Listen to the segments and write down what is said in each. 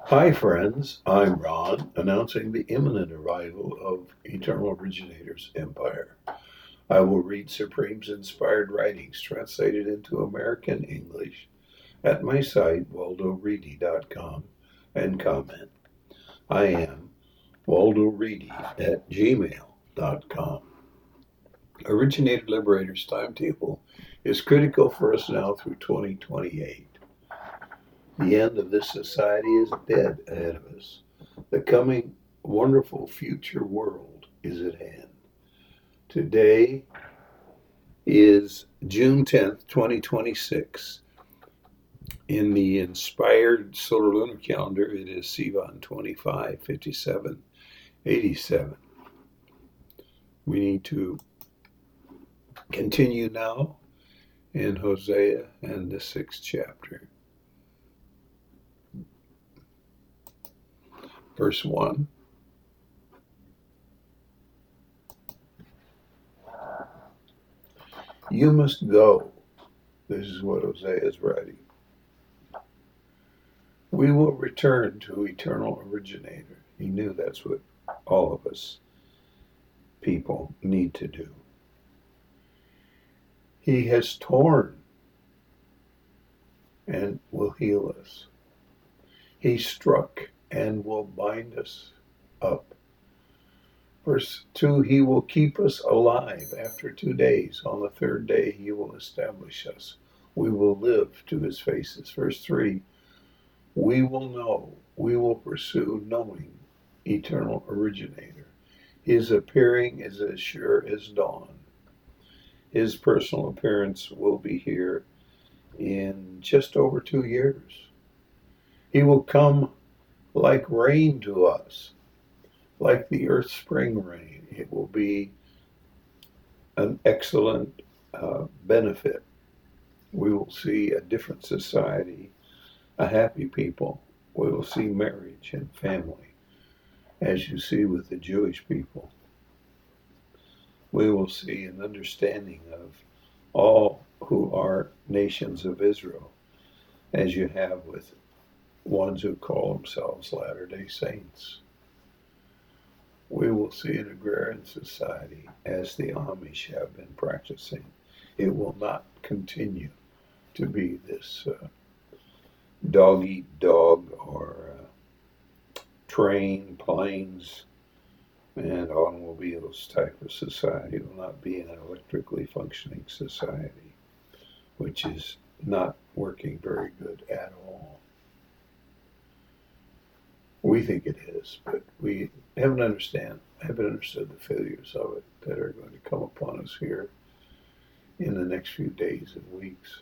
Hi, friends. I'm Ron, announcing the imminent arrival of Eternal Originator's Empire. I will read Supreme's inspired writings translated into American English at my site, waldoreedy.com, and comment. I am waldoreedy at gmail.com. Originator Liberator's timetable is critical for us now through 2028. The end of this society is dead ahead of us. The coming wonderful future world is at hand. Today is June 10th, 2026. In the inspired solar lunar calendar, it is Sivan 255787. We need to continue now in Hosea and the 6th chapter. Verse 1. You must go. This is what Hosea is writing. We will return to Eternal Originator. He knew that's what all of us people need to do. He has torn and will heal us. He struck and will bind us up. Verse 2, he will keep us alive after 2 days. On the third day, he will establish us. We will live to his faces. Verse 3, we will know, we will pursue knowing Eternal Originator. His appearing is as sure as dawn. His personal appearance will be here in just over 2 years. He will come like rain to us, like the earth's spring rain. It will be an excellent benefit. We will see a different society, a happy people. We will see marriage and family, as you see with the Jewish people. We will see an understanding of all who are nations of Israel, as you have with ones who call themselves Latter-day Saints. We will see an agrarian society as the Amish have been practicing. It will not continue to be this dog-eat-dog or train, planes, and automobiles type of society. It will not be an electrically functioning society, which is not working very good at all. We think it is, but we haven't understood the failures of it that are going to come upon us here in the next few days and weeks.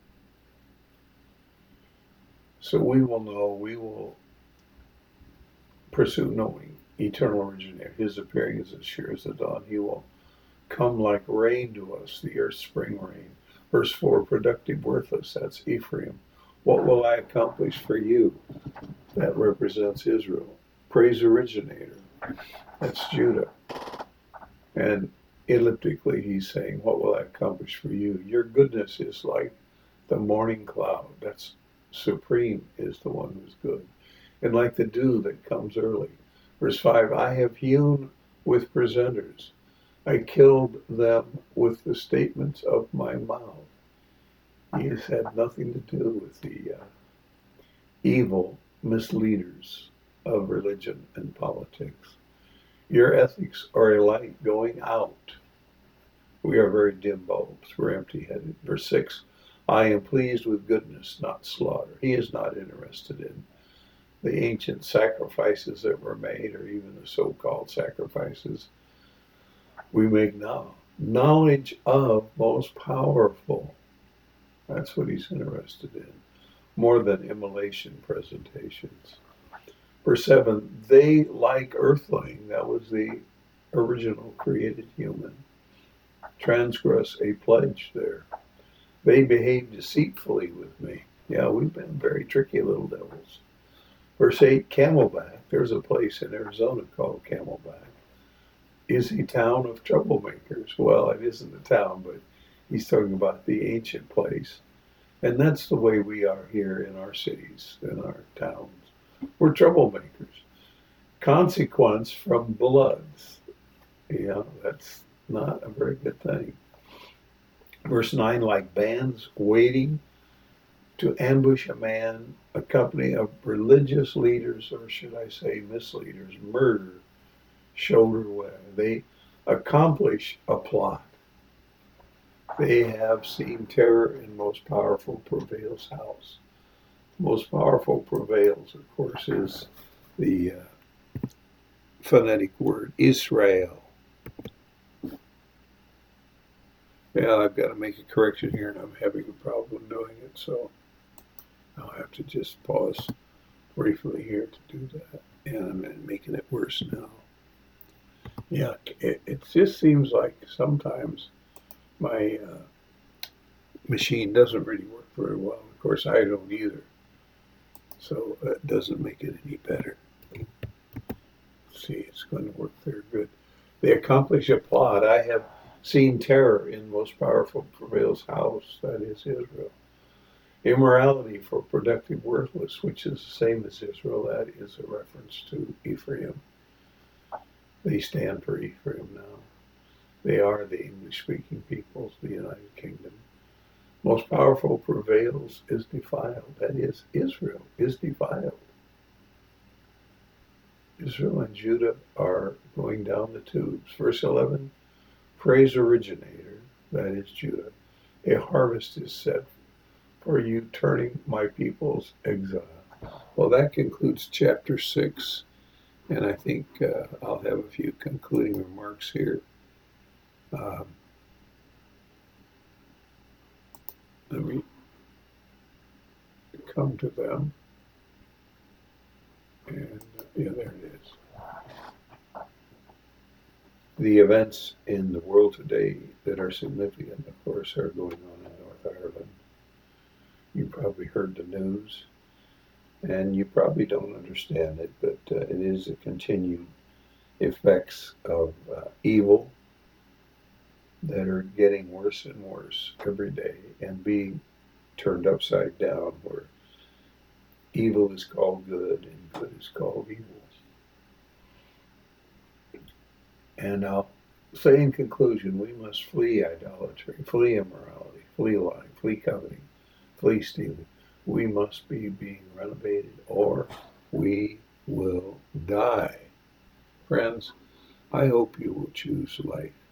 So we will know, we will pursue knowing Eternal Originator. His appearing is as sure as the dawn. He will come like rain to us, the earth's spring rain. Verse 4, productive, worthless, that's Ephraim. What will I accomplish for you? That represents Israel. Praise Originator, that's Judah. And elliptically, he's saying, what will I accomplish for you? Your goodness is like the morning cloud. That's Supreme is the one who's good. And like the dew that comes early. Verse 5, I have hewn with presenters. I killed them with the statements of my mouth. He has had nothing to do with the evil misleaders of religion and politics. Your ethics are a light going out. We are very dim bulbs. We're empty-headed. Verse 6, I am pleased with goodness, not slaughter. He is not interested in the ancient sacrifices that were made, or even the so-called sacrifices we make now. Knowledge of most powerful. That's what he's interested in, more than immolation presentations. Verse 7, they like earthling, that was the original created human, transgress a pledge there. They behave deceitfully with me. Yeah, we've been very tricky little devils. Verse 8, Camelback, there's a place in Arizona called Camelback, is a town of troublemakers. Well, it isn't a town, but he's talking about the ancient place. And that's the way we are here in our cities, in our towns. We're troublemakers. Consequence from bloods. That's not a very good thing. Verse 9, like bands waiting to ambush a man, a company of religious leaders, or should I say misleaders, murder, shoulder way. They accomplish a plot. They have seen terror in most powerful prevails house. Most powerful prevails, of course, is the phonetic word Israel. Yeah, I've got to make a correction here, and I'm having a problem doing it, so I'll have to just pause briefly here to do that. And I'm making it worse now. Yeah, it just seems like sometimes my machine doesn't really work very well. Of course, I don't either. So that doesn't make it any better. See, it's going to work very good. They accomplish a plot. I have seen terror in most powerful prevails house, that is Israel. Immorality for productive worthless, which is the same as Israel, that is a reference to Ephraim. They stand for Ephraim now. They are the English-speaking peoples, the United Kingdom. Most powerful prevails is defiled. That is, Israel is defiled. Israel and Judah are going down the tubes. Verse 11, praise originator, that is Judah. A harvest is set for you, turning my people's exile. Well, that concludes chapter 6, and I think I'll have a few concluding remarks here. Let me come to them. And yeah, there it is. The events in the world today that are significant, of course, are going on in North Ireland. You probably heard the news, and you probably don't understand it, but it is the continued effects of evil that are getting worse and worse every day and being turned upside down, where evil is called good and good is called evil. And I'll say in conclusion, we must flee idolatry, flee immorality, flee lying, flee coveting, flee stealing. We must be being renovated or we will die. Friends, I hope you will choose life.